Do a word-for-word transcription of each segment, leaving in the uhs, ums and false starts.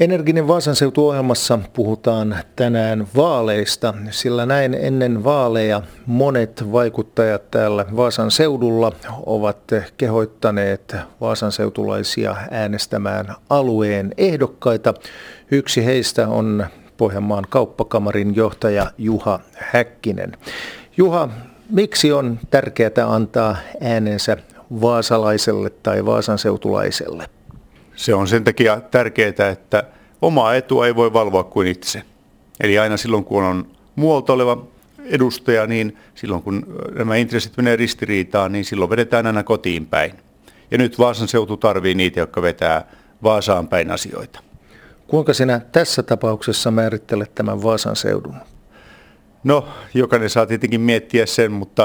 Energinen Vaasan seutu-ohjelmassa puhutaan tänään vaaleista, sillä näin ennen vaaleja monet vaikuttajat täällä Vaasan seudulla ovat kehoittaneet vaasan seutulaisia äänestämään alueen ehdokkaita. Yksi heistä on Pohjanmaan kauppakamarin johtaja Juha Häkkinen. Juha, miksi on tärkeää antaa äänensä vaasalaiselle tai vaasan seutulaiselle? Se on sen takia tärkeää, että omaa etua ei voi valvoa kuin itse. Eli aina silloin, kun on muualta oleva edustaja, niin silloin kun nämä intressit menee ristiriitaan, niin silloin vedetään aina kotiin päin. Ja nyt Vaasan seutu tarvii niitä, jotka vetää Vaasaan päin asioita. Kuinka sinä tässä tapauksessa määrittelet tämän Vaasan seudun? No, jokainen saa tietenkin miettiä sen, mutta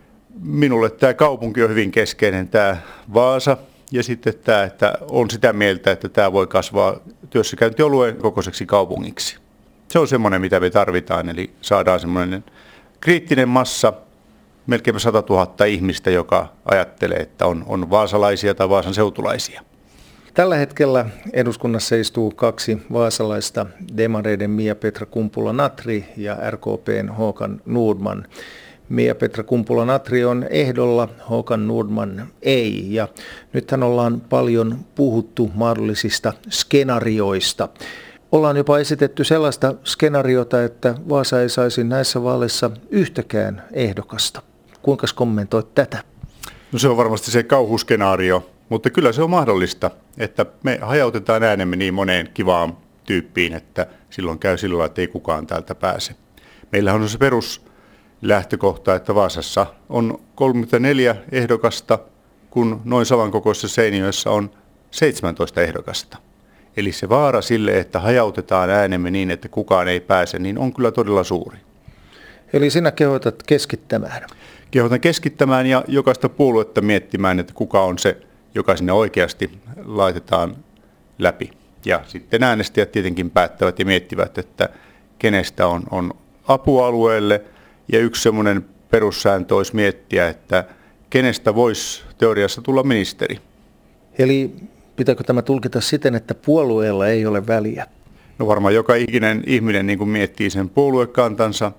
minulle tämä kaupunki on hyvin keskeinen, tämä Vaasa. Ja sitten tämä, että on sitä mieltä, että tämä voi kasvaa työssäkäyntialueen kokoiseksi kaupungiksi. Se on semmoinen, mitä me tarvitaan, eli saadaan semmoinen kriittinen massa, melkein sata tuhatta ihmistä, joka ajattelee, että on, on vaasalaisia tai Vaasan seutulaisia. Tällä hetkellä eduskunnassa istuu kaksi vaasalaista, demareiden Mia-Petra Kumpula-Natri ja R K P:n Håkan Nordman. Mia-Petra Kumpula-Natri on ehdolla, Håkan Nordman ei. Ja nythän ollaan paljon puhuttu mahdollisista skenaarioista. Ollaan jopa esitetty sellaista skenaariota, että Vaasa ei saisi näissä vaaleissa yhtäkään ehdokasta. Kuinka kommentoit tätä? No se on varmasti se kauhuskenaario, mutta kyllä se on mahdollista, että me hajautetaan äänemme niin moneen kivaan tyyppiin, että silloin käy sillä lailla, että ei kukaan täältä pääse. Meillähän on se perus lähtökohta, että Vaasassa on kolmekymmentäneljä ehdokasta, kun noin samankokoisessa Seinäjoessa on seitsemäntoista ehdokasta. Eli se vaara sille, että hajautetaan äänemme niin, että kukaan ei pääse, niin on kyllä todella suuri. Eli sinä kehotat keskittämään? Kehotan keskittämään ja jokaista puoluetta miettimään, että kuka on se, joka sinne oikeasti laitetaan läpi. Ja sitten äänestäjät tietenkin päättävät ja miettivät, että kenestä on, on apualueelle. Ja yksi semmoinen perussääntö olisi miettiä, että kenestä voisi teoriassa tulla ministeri. Eli pitääkö tämä tulkita siten, että puolueella ei ole väliä? No varmaan joka ikinen ihminen niin kuin miettii sen puoluekantansa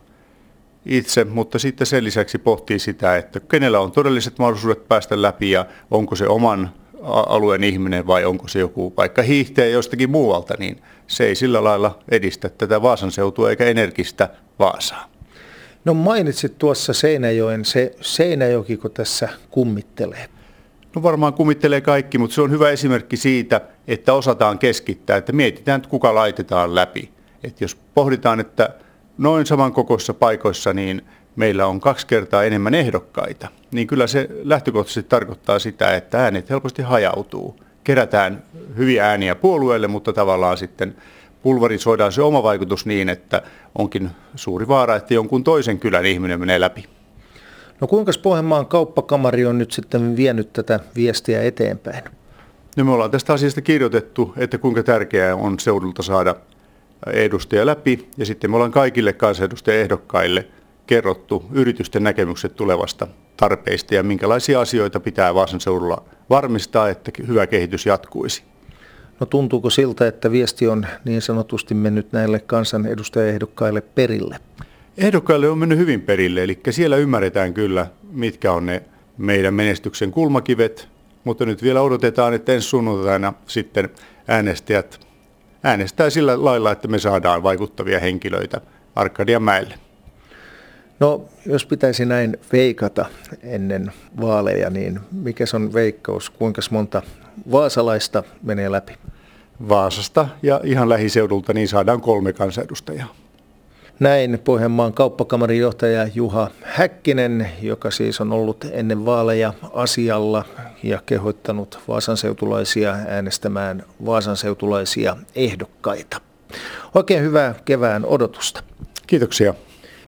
itse, mutta sitten sen lisäksi pohtii sitä, että kenellä on todelliset mahdollisuudet päästä läpi ja onko se oman alueen ihminen vai onko se joku vaikka hiihtäjä jostakin muualta, niin se ei sillä lailla edistä tätä Vaasan seutua eikä energistä Vaasaa. No mainitsit tuossa Seinäjoen, se Seinäjokiko tässä kummittelee? No varmaan kummittelee kaikki, mutta se on hyvä esimerkki siitä, että osataan keskittää, että mietitään, että kuka laitetaan läpi. Että jos pohditaan, että noin samankokoisissa paikoissa niin meillä on kaksi kertaa enemmän ehdokkaita, niin kyllä se lähtökohtaisesti tarkoittaa sitä, että äänet helposti hajautuu. Kerätään hyviä ääniä puolueelle, mutta tavallaan sitten pulverisoidaan se oma vaikutus niin, että onkin suuri vaara, että jonkun toisen kylän ihminen menee läpi. No kuinka Pohjanmaan kauppakamari on nyt sitten vienyt tätä viestiä eteenpäin? No me ollaan tästä asiasta kirjoitettu, että kuinka tärkeää on seudulta saada edustaja läpi. Ja sitten me ollaan kaikille kansanedustajaehdokkaille kerrottu yritysten näkemykset tulevasta tarpeista ja minkälaisia asioita pitää Vaasan seudulla varmistaa, että hyvä kehitys jatkuisi. No tuntuuko siltä, että viesti on niin sanotusti mennyt näille kansanedustajaehdokkaille perille? Ehdokkaille on mennyt hyvin perille, eli siellä ymmärretään kyllä, mitkä on ne meidän menestyksen kulmakivet, mutta nyt vielä odotetaan, että ensi sunnuntaina sitten äänestäjät äänestää sillä lailla, että me saadaan vaikuttavia henkilöitä Arkadianmäelle. No, jos pitäisi näin veikata ennen vaaleja, niin mikä on veikkaus, kuinka monta vaasalaista menee läpi? Vaasasta ja ihan lähiseudulta niin saadaan kolme kansanedustajaa. Näin Pohjanmaan kauppakamarin johtaja Juha Häkkinen, joka siis on ollut ennen vaaleja asialla ja kehottanut vaasanseutulaisia äänestämään vaasanseutulaisia ehdokkaita. Oikein hyvää kevään odotusta. Kiitoksia.